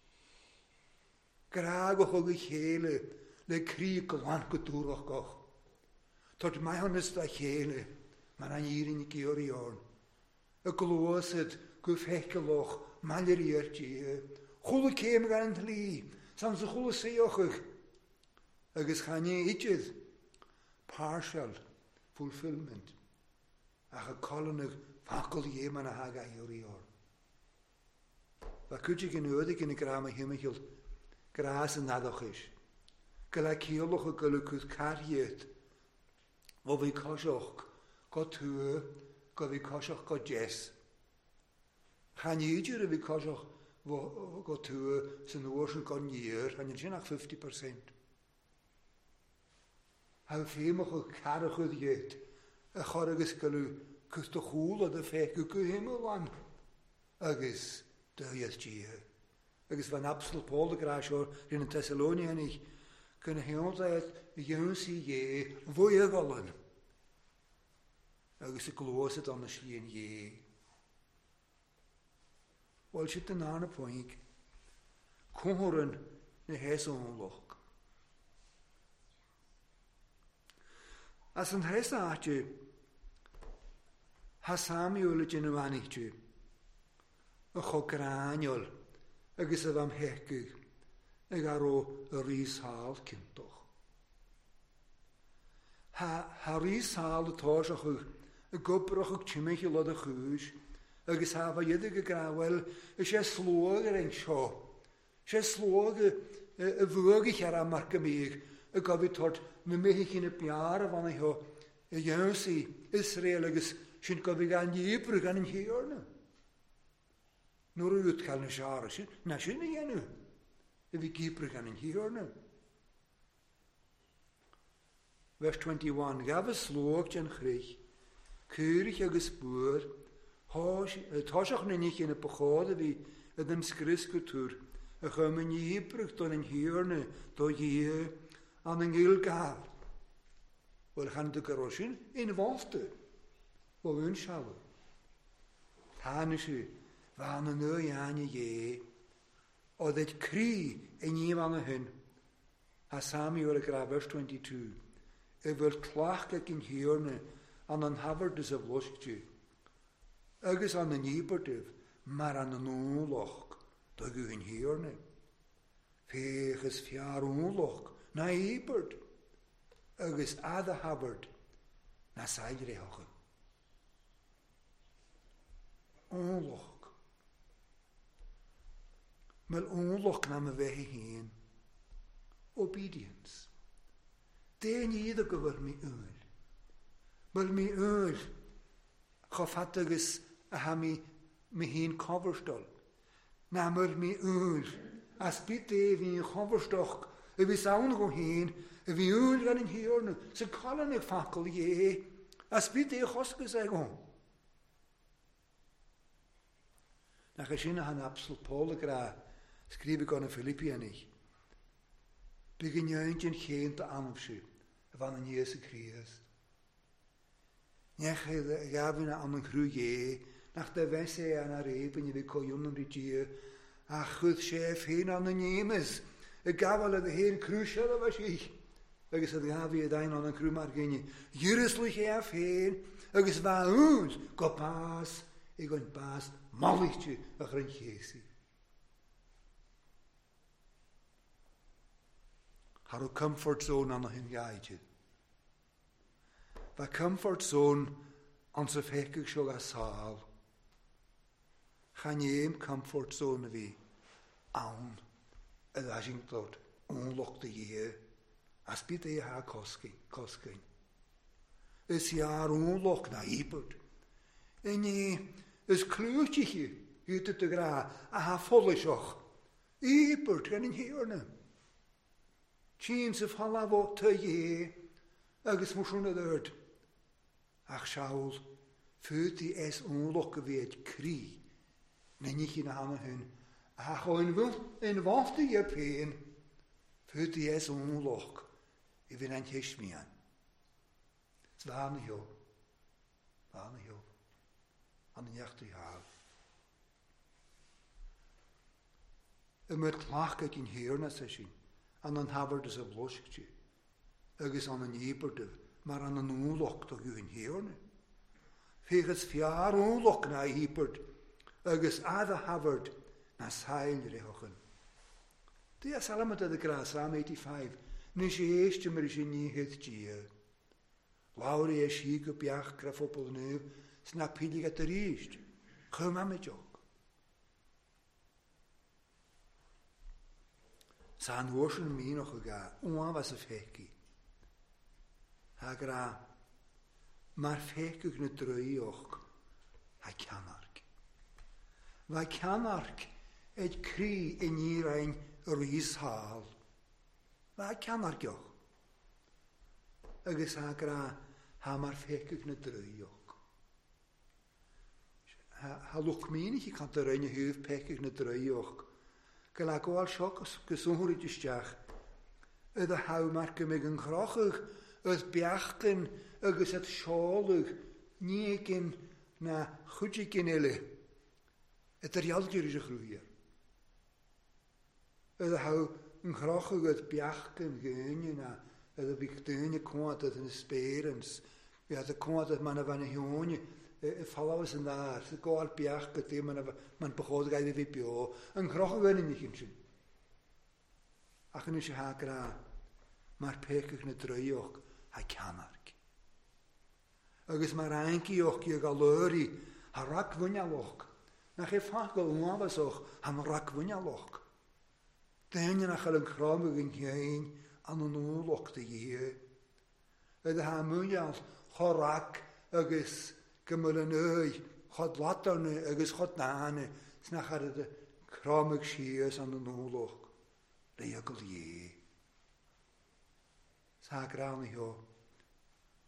Speaker 1: Graag o'ch ag i chele, le cri glan gydwrwch goch. Tod mae hon ysda chele, man an irin i gyr i o'n. Y glwysyd gwffegelwch, maler i'r gi. Chwlw cem gan yn tli, sans y chwlw seioch ych. Agos chani idydd, partial fulfillment. Ach y colon ych facol i eman a hag a i'r i o'n. Fa cwtig yn ydig yn y gram a hymychil, gras yn nadoch is. Gyla ciolwch y gylwcwyd cariad, fo fi cosioch, go tŵr, go fi cosioch go jes. Chan idyr y fi cosioch go tŵr sy'n ŵrs yn go nir, han yn sy'n ach fifty percent. Haw ffeimwch o carach oedd ied, y choragos gylw cwst o chŵl o dy ffec yw gyhymol am. Agos, dyhiad gia. Agos fan absol Paul y gras o'r rhan yn Thessalonia ni, gyn hynodau y yw'n si ie, fwy y golyn. Agus y glwysyd o'n y slien ie. Wel, sydd yn arna pwynt, cwmhwryn na hes o'n loch. As yn hes a atio, ha Samuel y dyn nhw anig ti, y cho graniol, agos y fam hegig, ag ar o y rhys hal cyntoch. Ha, ha rhys hal y tos o'ch y gobrwch o'ch tymach i lod y chwys, agos ha fa ydig y grawel, y se slwag yr ein sio. Se slwag y fwag i'ch ar am marc ymig, y gofyd tord na mehich yn y biar a fan eich o, y ywsi Israel agos sy'n gofyd gan ibr gan yn hiorna. Nôr yw't cael na siar sy'n, na sy'n ei enw. Y fi gibr gan yn hiorna. Vers twenty-one. Gaf y slwg yn chrych, cwrich agos bwyr, tosioch na nich yn y bychod y fi ydym sgrys gytwr, a chym yn ibrych don yn hirne do ie an yn gil gael. Wel, chan dy gyrosyn yn fofte, o yn siawl. Tan ysgu, fan yn y ian i ie, oedd eid cri yn i fan y hyn. A sami o'r graf, vers twenty-two. E fyr tlach ag yn hirne an yn hafr dys y flosg ti. Agus an yn iberdyf, mar an yn ôloch, dag u yn hirne. Fech is fiar ôloch, na iberd. Agus ad a hafrd, na saigre hochen. Ôloch. Mel ôloch na me vehe heen. Obedience. Den ieder gyfer mi yl. Mel mi yl. Choffat agus a ha mi mi heen coverstol. Na mel mi yl. As bit e fi'n coverstoch. E fi sawn go heen. E fi yl gan yn hirne. Se collen ik fakkel je. As bit e chosges e go. Na gesien han absolut Paul gra. Skrif ik aan een Filippianig. Begin je eentje geen te aanopschu. Van een Jezus Christus. Nech gaven aan een groeie. Nach de wesse aan haar reben. Je wil jonnen regier. Ach, goed chef heen aan een jemes. Ik gaf al de heer kruisje, dat was ik. Ik zei, ja, wie je dan aan een kruis maar ging. Jerusalem chef heen. Ik zei, waar ons? Go pas. Ik ga pas. Malichtje. Ik ga een Jezus. Har o comfort zone an hin gaidje. Va comfort zone an se fekig sjog a sal. Chan jem comfort zone vi aun ed asing dod onloch de je as bit e ha koskin koskin. Es jaar onloch na ibert. En je is kleurtje jute te gra a ha volle sjog. Ibert gan in hirne. Tjien se falla vo te je, agus moesune derd. Ach Saul, fyrt i es onlokke weet kri, men ik in handen hun. Ach en wafte je peen, fyrt i es onlok, i vin en hesmian. Zwane jo, zwane jo, an den jacht i haal. En met klach ik in heerna session. An an haver dus a bloskje. Agus an an iberde, maar an an oorlog toch u in heerne. Vegens vier oorlog na iberd, agus ada haverd na sail rehochen. Die is allemaal de gras, Psalm eighty-five. Nis je eerste, maar is je niet het tje. Laure is hier op jacht, kraf op het nieuw, snap je het er eerst. Kom maar met jou. Zijn woorden mij nog gegaan, onaan was een feki. Hij gra, maar feki ik niet drui ook. Hij kan ark. Wij kan ark, het kri in hier een rieshaal. Wij kan ark ook. Ik is hij gra, hij maar feki ik niet drui ook. Hij lukt mij niet, ik kan er een hoofd feki ik niet drui ook. Gelijk al schokkers, gezongerig is jach. Het houmarken met een grachig, het bjachten, het het schalig, nieken na goedjeken elle. Het er jaltje is een groeier. Het hou een grachig, het bjachten, geënje na, het bjachten kwant, het een sperens. Ja, het kwant, het man van een jonge. Het valt in daar. Ze gaan al bjachten, die man man begonnen gaat weer bio. Een grachig winnen niet in. Ach, nu is je haakra, maar pek ik niet drui ook. Hij kan ark. Agus maar eentje ook je galori, hij rak winnen ook. Nach je vaak wel onwas ook, hij rak winnen ook. Dan je nach een kramig in geen aan een oorlog te geven. Het hij moet je als gerak, agus Gymryd ui, chod laterne, agus chod nane, snach ar y cramig sias an yn ôlwch, reagol ie. Sa gran i ho,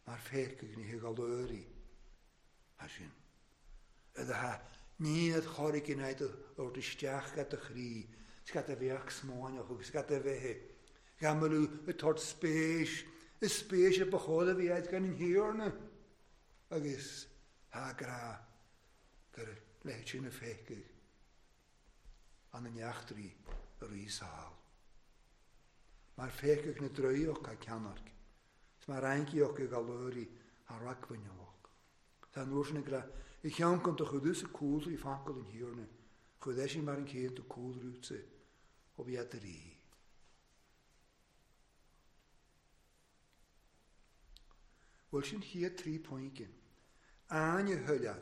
Speaker 1: Mar fécig ní hi galóri. Ha sin. Ydw ha níad chorig yn eid o'r dystiach gada chri. Sgada fiach smoanioch ag sgada fehe. Gamalw y tord spes. Y spes y bychodd y fi eid gan yn hiorna. Agus ha gra gyr leid sy'n y fécig. An yn iachtri yr i sal. Mae'r fécig na drwyog a cianarg. Mae'r aingiog y galori a ragfynioch. Ta'n wrth na gra I chiawn komt de gedus koel I fakkel in hierne. Gedes je maar een keer te koel ruutse. Op je drie. Wel zijn hier drie pointjes. Aan je huljad.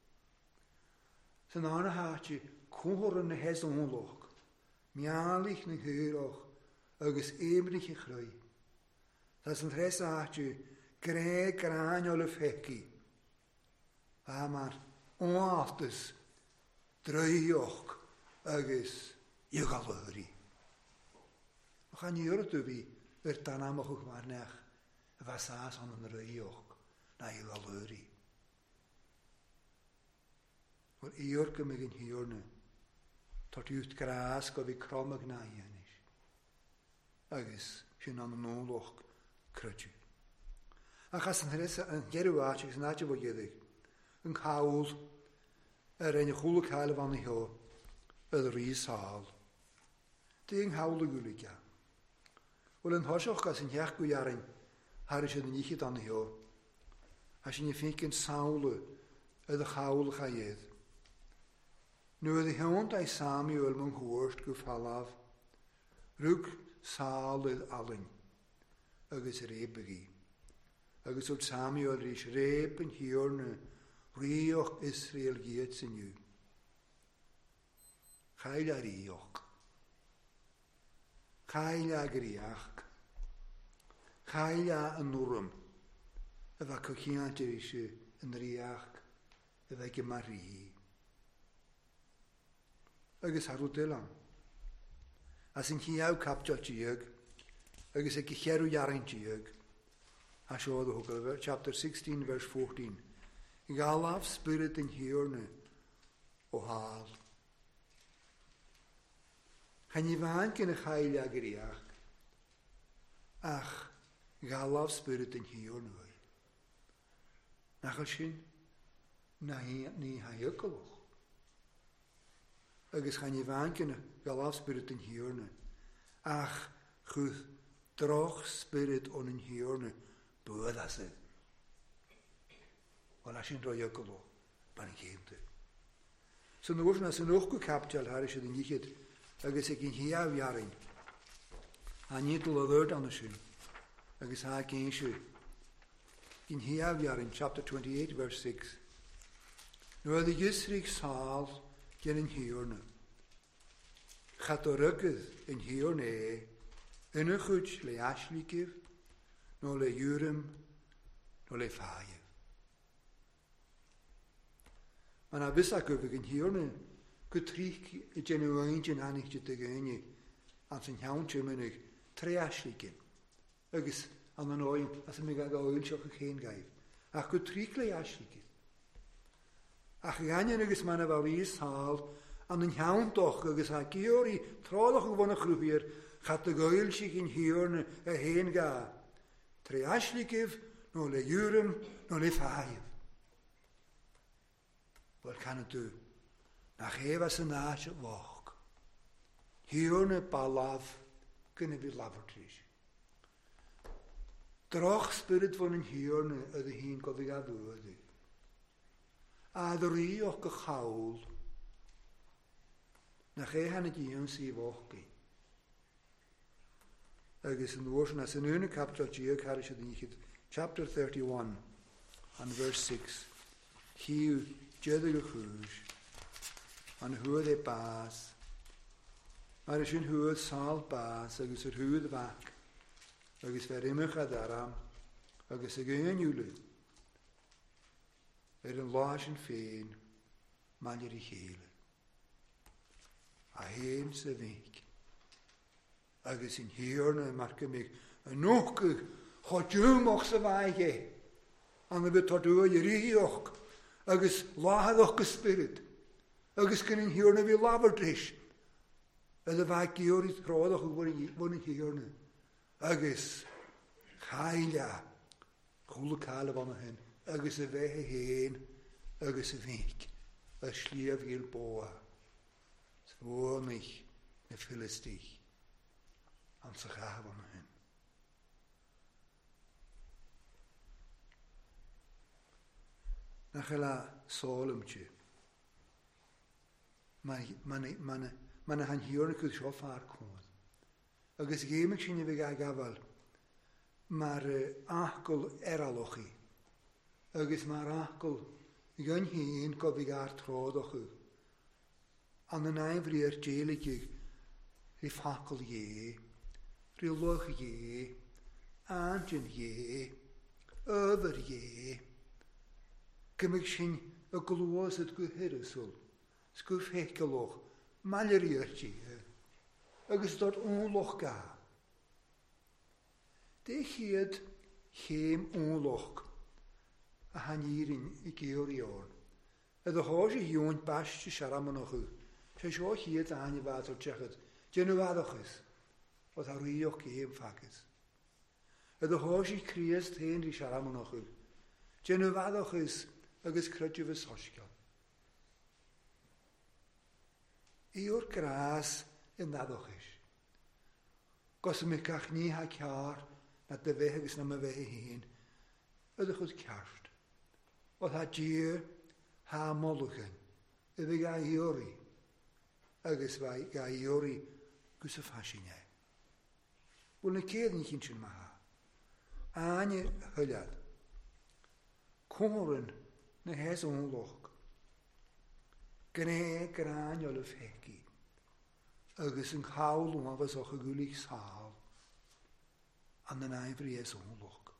Speaker 1: Zijn aan haatje koren de hes onlog. Mialig ne heurog. Agus eemrige grui. Dat is een hes haatje. Greg granjole fekkie. A maar onaftes drwyog agus I galori. We gaan hier het ubi werd dan amach ook maar nech was aas aan een drwyog na I galori. Wel hier kom ik in hierne tot uit gras go vi kromig na is. Agus sin aan een oorlog krutje. En gas een resse een geruwaatje is natje wat je Een cawl er een goede cawl van de heel, het rieshaal. Ding hawle guliga. Wel een hosoch als een jaar jaren, haar is het niet dan heel. Als je vindt een saule, het de cawl ga je. Nu de hond hij Samuel mijn hoort gevallen af, ruk saal het allen, agus repegi. Agus op Samuel is repen hierne. Rioch Israel giet sin u. Chaila rioch. Chaila griach. Chaila an nurum. Efa cochiantje isje yn riach. Efa gemari. Agus harw dylan. As yn hiaw captio tiag. Agus e gicherw jarin tiag. A siodd o hwgl, chapter sixteen, verse fourteen. Galaf spirit in hierne o haal. Gaan je waan kunnen gaila griach. Ach, galaf spirit in hierne. Nachal sin, na ni ha jukkeloch. Agus gaan je waan kunnen galaf spirit in hierne. Ach, goed, droch spirit on in hierne. Boeda se. Wel als je een rode kolo, ben ik heemte. Zo'n woorden als een oog gekapt al haar is het niet het. Agus ik in hier jaren. Aan niet al woord aan de zin. Agus haar kindje. In hier jaren, chapter twenty-eight, verse six. Nu de gisrig saal gen in hierne. Gaat er rukkig in hierne. En een goed le aslikiv, no le jurum, no le faaien. Maar na wist ik of ik in hierne getrieg het genueintje aan ik te gaan aan zijn houtje met ik treasliken. Ik is aan de nooien als ik me ga oiltje geen geef. Ach getrieg le asliken. Ach gaan je nog eens mijn valies haal aan een hout toch ik is haar kiori trouwens gewoon groep hier gaat de oiltje in hierne heen gaan. Treasliken no le jurum no le faaien. Wat kan het doen? Nach even zijn naadje wacht. Hierne palav kunnen we lavertjes. Droch spirit van een hierne uit de heen kan ik dat worden. Aderie ook gehaald. Nach even het je zie wacht. Er is een woord als een ene kapiteltje ik had je niet chapter thirty-one and verse six. Hier Jeder Gehuus, an hoe de baas, maar is een hoe saal baas, er is het hoe de wak, er is ver immer gadaram, er is een geen jullie, er een laag en feen, man je die gele, a heen se week, er is een heerne, marke mij, een noeke, God je mag ze waaien, An bit tordú i rioch, agus láhadach go spirit, agus gyn yn hiwrna fi lafardris. Ydw fa giwr i throdach o fwn yn hiwrna. Agus chaila, chwle cael y fan hyn, agus y fe hen, agus y fic, y sliaf i'r boa. Sfonig y Philistich, am sy'n chaf fan hyn. Na chyla sol ym ti. Mae'n han hiwr yn cwyd sio ffar cwnd. Agus gymig sy'n i fi gael gafel, mae'r achgol eraloch i. Agus mae'r achgol gyn hyn gof i gael trodoch i. An yn ein fri'r jelig i rhi ffacol ie, rhi loch ie, angin ie, öfer ie. Gymig sy'n y glwys yd gwhyrysol, sgwf hecoloch, maler i'r ie. Agus dod onloch ga. De hyd heim onloch a han hierin i geor i orn. Ydw hos i hiwn bas i siaram yn ochw. Se sio hyd a han i fad o'r tjechyd. Dyn nhw fadochus. Oedd a rwioch geim ffagys. Ydw hos i crias tein i siaram yn ochw. Dyn nhw fadochus agus crydju fy sosgal. I o'r gras yn ddaddochus. Gos ym gach ni ha ciar na dy fe hygys na my fe hyn, ydych oedd ciarst. Oedd ha dir ha molwchen, ydych ga iori, agos fa ga iori gwys y ffasiynau. Wel na cedd ni chyn sy'n maha. Anya hyliad. Cwmryn na hes o'n loch. Gynne gran ol y ffegi. Agus yn cawl o'n afas o'ch y gwlig sal. An yn aifri es o'n loch.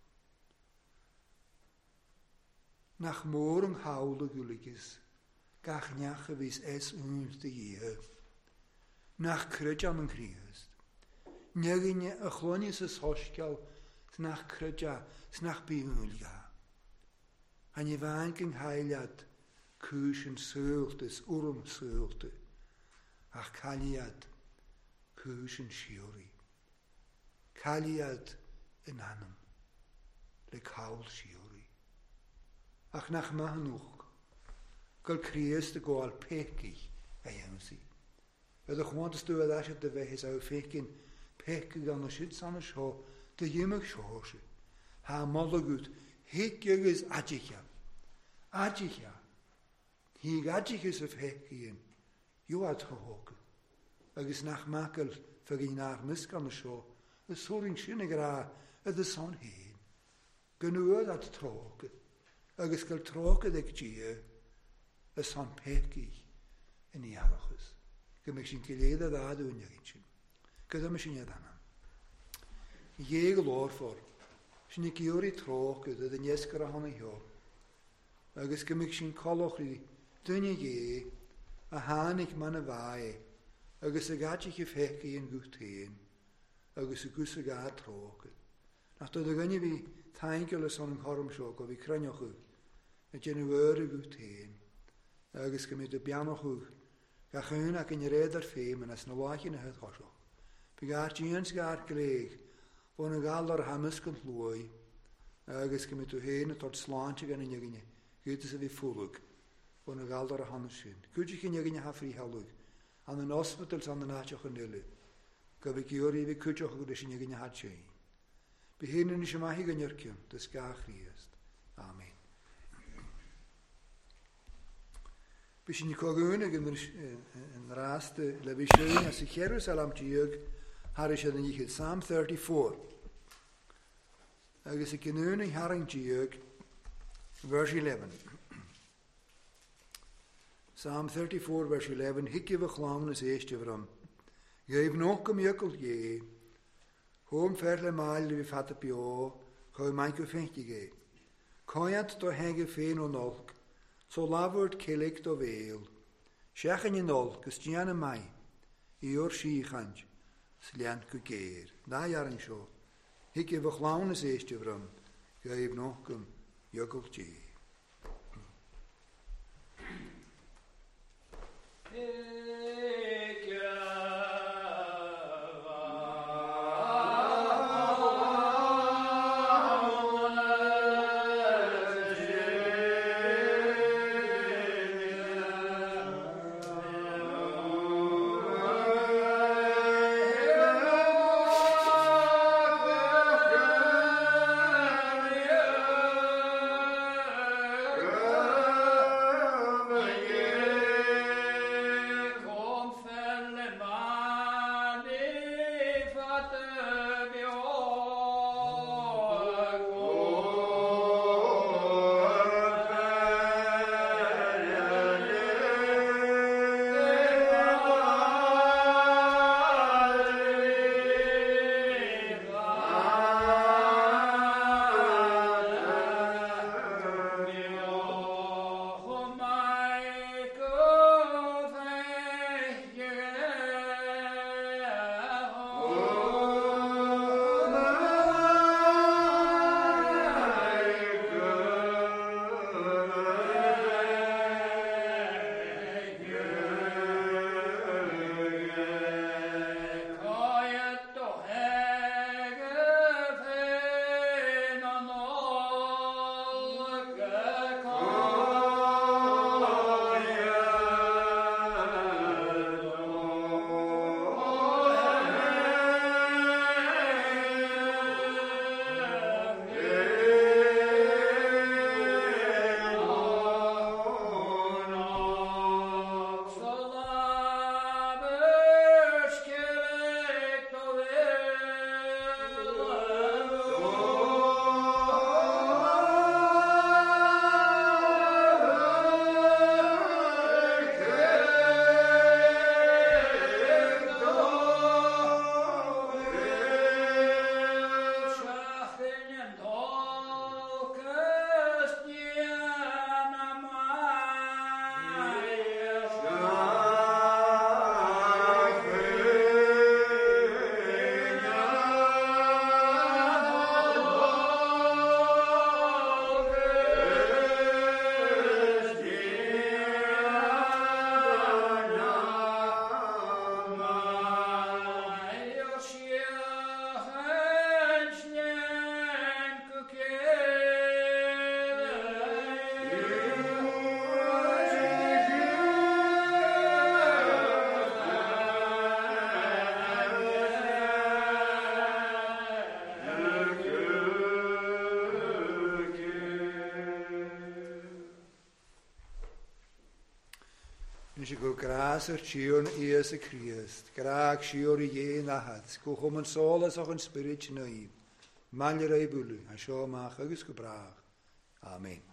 Speaker 1: Nach môr yn hawl y gwligis. Gach niach y fys es ŵns dy ie. Nach crydjan yn criast. Nygyn y chlonius y sosgal. Snach crydja. Snach biwylga. Han i fan gyng haeliad. Cwys yn syltys, wrm sylty, ach caliad cwys yn siori. Caliad yn anam, le cawl siori. Ach nach mahnwch, gael criest y gwael pecig a iawnsi. Ydych want ystw yd asiad dy fehys aw ffegin pecig an o sydd san y sio, dy ymig siosi. Ha mologwyd, hig ygys adjicha. Adjicha. Hi gadjich is of hekien, you had hoken. Agus nach makel vergin nach miskan scho, a soring shinnegra at the son heen. Genuur dat troke, agus gal troke dek gie, a son pekig in jarachus. Gemishin geleda da doen jagin. Gemishin yadana. Jegel oor voor. Shnikiori troke, de nyeskara hanne jo. Agus gemishin kolochri. Dynne je, a hanig man a fai, agus a gadjich i feki yn gwt hyn, agus a gwys a gad troge. Nach dod a gynnu fi taingol a son yn chorm siog o fi crynioch yw, a dyn nhw yr a gwt hyn, agus gymryd y bianoch yw, gach yn ac yn red ar ffeim yn as na wach yn y hydd chosioch. Fi gair dians gair gleg, fo'n a gal ar hamysg yn llwy, agus gymryd o hyn a tord slant ag yn y nygynnu, gyda sa fi ffwlwg. O'n y gael ar y hanes sy'n. Gwydych chi'n ygyn i hafri halwg. An yn ospitals an yn atioch yn nilyd. Gyfig iwr i fi cwydioch gyda sy'n ygyn i had sy'n. By hyn yn eisiau mahi gynyrcion. Dys gach riast. Amen. By sy'n i cogwn ag yn rast le fi sy'n as i Jerusalem tiog har eisiau yn ichyd. Psalm thirty-four. Agus y gynwn i haring tiog verse eleven. Psalm thirty-four, verse eleven. Hikje we glaan is eerst van. Geef nog een jukkel je. Hoom verle maal wie vatte pio. Gauw mijn geventje ge. Kajat to henge veen on olk. Zo lavert kelek to veel. Sjechen je olk, is tjane mij. Ior schiechant. Sliant kukeer. Da jaren zo. Hikje we glaan is eerst van. Geef nog een Jogel G. Go gras yr tiwn ies y Christ, graag siwr I ie na had, go chom yn solas o'ch yn spirit nwy, malir ei bwlu, a sio mach agos go brach. Amen.